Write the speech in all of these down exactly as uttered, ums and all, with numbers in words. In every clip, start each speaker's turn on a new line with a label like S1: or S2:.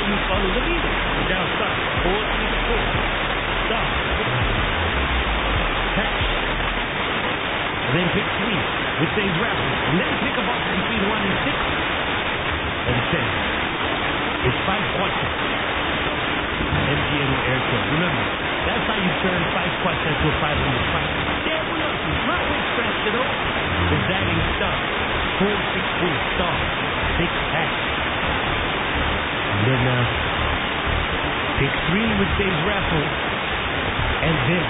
S1: you follow the leader. Now start. Four, six, four. Start. Six. Hash. And then pick three, which says raffle. And then pick a box between one and six. And ten. It's five questions. M T N or Airtel. Remember, that's how you turn five questions to a five hundred question. Careful nothing. Not with stress, you know. The dialing star. Four, six, four, star. Six, hash. And then, uh, pick three, which says raffle. And then,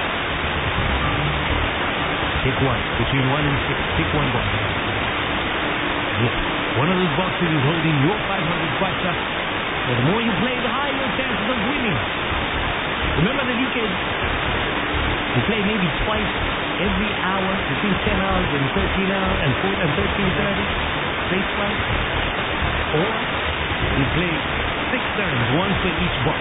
S1: pick one. Between one and six, pick one box. Yes. One of those boxes is holding your five hundred kwacha. So the more you play, the higher your chances of winning. Remember the weekend? We play maybe twice every hour, between ten hours and thirteen hours, and four and thirteen thirty. Play twice. Or we play six turns, one for each box.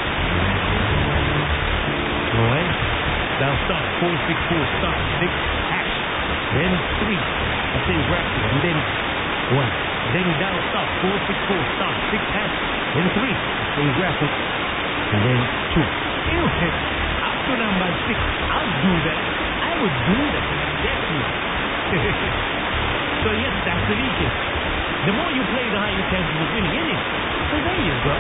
S1: Alright? Now start. Four, six, four, start. Six, hash. Then three. I say raffle. And then one. Then down stop. Four, six, four, start. Six, hash. Then three. I say raffle. And then two. Anyway, up to number six. I'll do that. I would do that. Definitely. So yes, that's the weekend. The more you play, the higher your chances of winning, isn't it? So there you go.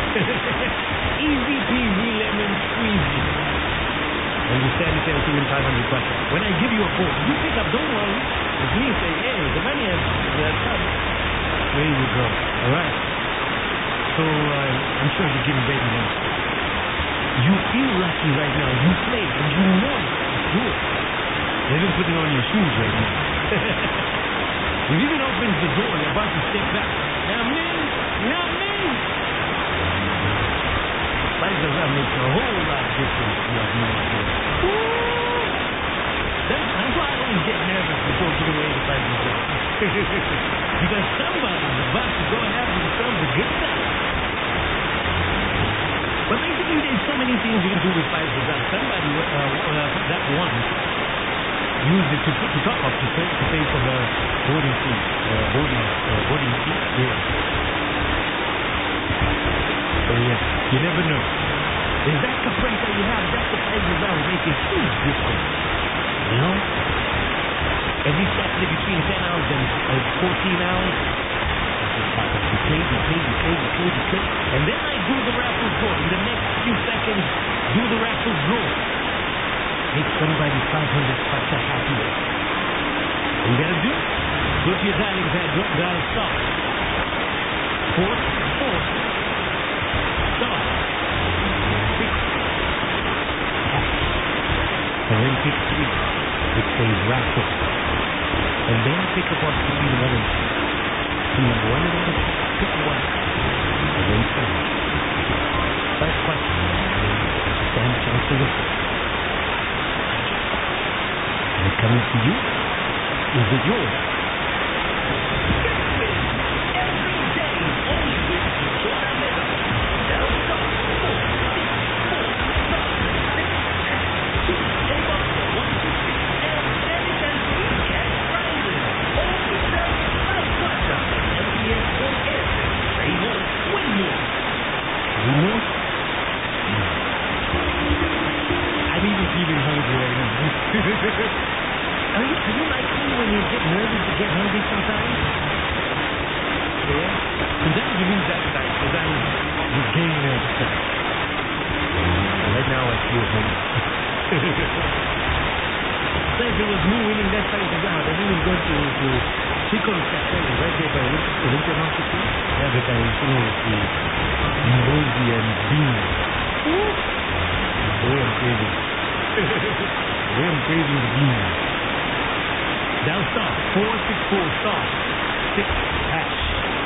S1: Easy peasy lemon squeezy. Understand it to win five hundred bucks. When I give you a call, you pick up, don't worry. It's me say, hey, the money has come. There you go. All right. So uh, I'm sure you're getting ready now. You feel lucky right now. You play and you know it's good. You're even putting on your shoes right now. You even opens the door. You're about to step back. Now me, now me. Life does not make a whole lot of difference. You have no idea. That's, that's why I always get nervous before giving away the five hundred. Because somebody's about to go and have themselves a good time. But basically, there's so many things you can do with five hundred. Somebody uh, uh, that one used it to, to top up to pay, to pay for the boarding fee, uh, boarding, uh, boarding fee. Yeah. So yeah, you never know. Is that the price that you have? That's the price that will make a huge difference. You know? Every Saturday between ten hours and uh, fourteen hours, that's what happens. You play, you play, you play, you play, you play. And then I do the raffle draw. In the next few seconds, do the raffle draw. Make somebody five hundred bucks happy. What you gotta do? Go to your dialing pad, dial star. Four, four. Star. Six. Hash. And then pick three. It says raffle. And then pick a box between one and two. Between number one and number two. Pick one. And then seven. First question. Stand a chance to win. Is it coming to you? Is it yours? I'm even feeling hungry right now. Are you, are you like me when you get nervous to get hungry sometimes? Yeah? Sometimes you lose appetite, sometimes you gain appetite. Right now I feel hungry. So if it was me winning that fight as well, I didn't go to, to Chico's Cafe right there by Olympia Market. Yeah, but I was with the Mosey and Bean. The way I'm craving. The way I'm craving the bean. Down star. Four, six, four, star. Six, hash.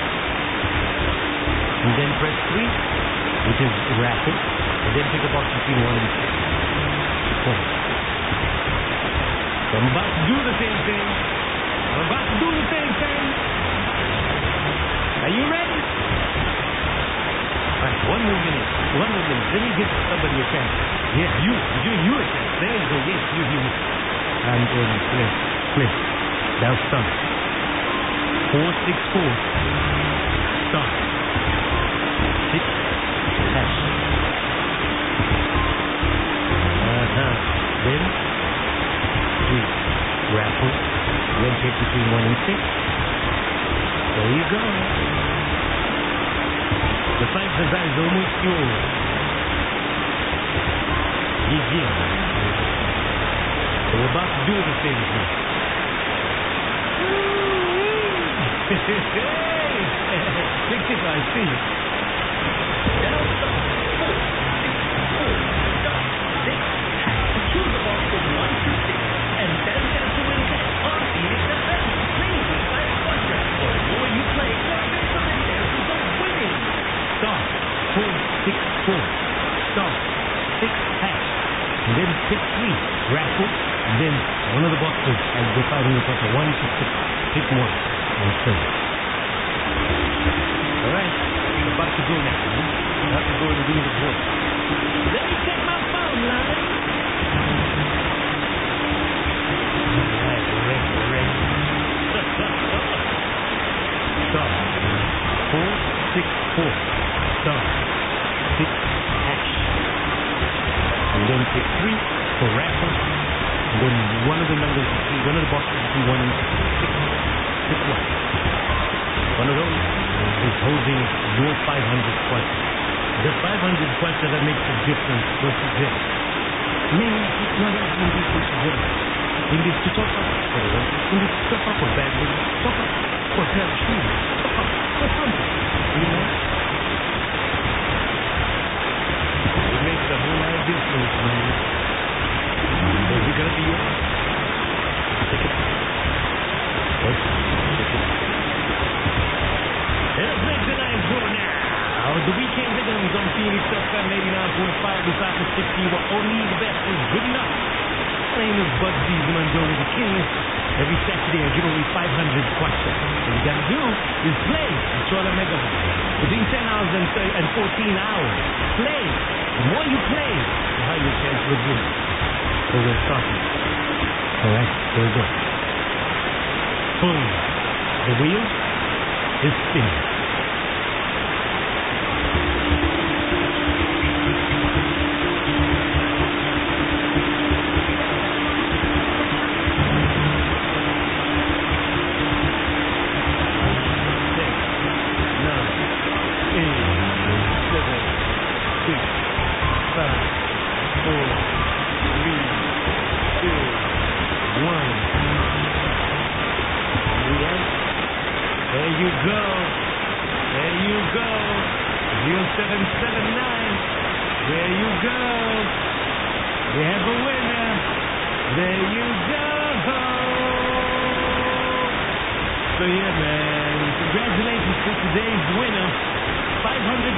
S1: And then press three, which is raffle. And then pick a box between one and six. Four. So I'm about to do the same thing. I'm about to do the same thing. Are you ready? Alright, one more minute. One more minute. Let me give somebody a chance. Yes, you. I'm giving you a chance. There you go. Yes, you, you. And then play. Play. Now start. Four, six, four. Start. Six, Essas eyes almost yours. Begin. We're about to do it, ladies and gentlemen. Big kick, I see you. Down, stop. Four, six, four, stop, six, hash. Choose the box from one to six, and stand chance to win cash on Phoenix F M. Training week by Squatter. For the more you play, more big something chances of winning. Star, four, six, four, star, six, hash. And then pick three, raffle, and then one of the boxes has the five hundred plus a one to six. Pick one, and play. Alright, we're about to go now. We're about to go and do the board. Let me check my phone line. Alright, ready, ready. Star, four, six, four, star, six, hash. And then pick three for raffle. And then one of the numbers, one of the boxes between one and six. Pick one. One of those is holding your five hundred questions. The five hundred questions that makes a difference versus this. Man, no, that's going to be different. In this to top up, in this to top up for bad news, top up for pair of shoes, top up for something. You know? It makes a whole lot of difference, man. Is it going to be yours? Take it. What? Take it. Let's make the night go now. The weekend rhythms on Phoenix F M eighty-nine point five. This after sixty, where only the best is good enough. My name is Bud Season Mandori the King. Every Saturday I give away five hundred questions. All you gotta do is play. That's all I make of it. Between ten hours and, and fourteen hours. Play. The more you play, the higher your chance will win. So we're starting. Alright, here we go. Boom. The wheel is spinning. seven seven nine. There you go. We have a winner. There you go. So yeah, man. Congratulations to today's winner. five hundred